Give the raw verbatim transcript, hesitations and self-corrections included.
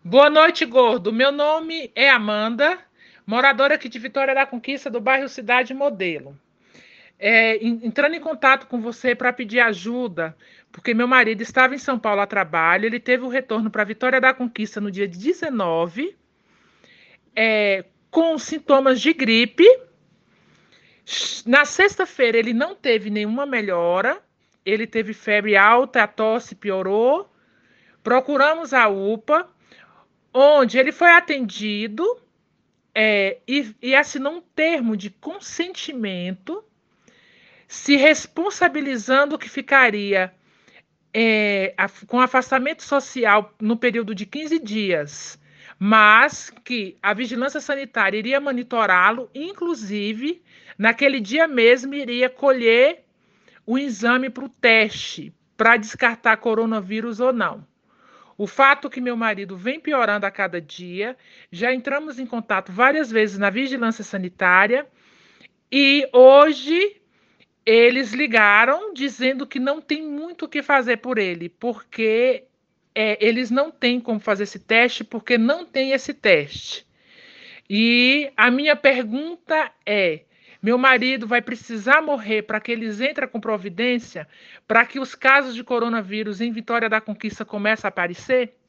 Boa noite, gordo. Meu nome é Amanda, moradora aqui de Vitória da Conquista, do bairro Cidade Modelo. É, en- entrando em contato com você para pedir ajuda, porque meu marido estava em São Paulo a trabalho, ele teve o retorno para Vitória da Conquista no dia dezenove, é, com sintomas de gripe. Na sexta-feira ele não teve nenhuma melhora, ele teve febre alta, a tosse piorou. Procuramos a UPA, onde ele foi atendido. É, e, e assinou um termo de consentimento, se responsabilizando que ficaria é, a, com afastamento social no período de quinze dias, mas que a vigilância sanitária iria monitorá-lo, inclusive, naquele dia mesmo, iria colher o exame para o teste, para descartar coronavírus ou não. O fato que meu marido vem piorando a cada dia, já entramos em contato várias vezes na vigilância sanitária e hoje eles ligaram dizendo que não tem muito o que fazer por ele, porque é, eles não têm como fazer esse teste, porque não tem esse teste. E a minha pergunta é: meu marido vai precisar morrer para que eles entrem com providência para que os casos de coronavírus em Vitória da Conquista comecem a aparecer?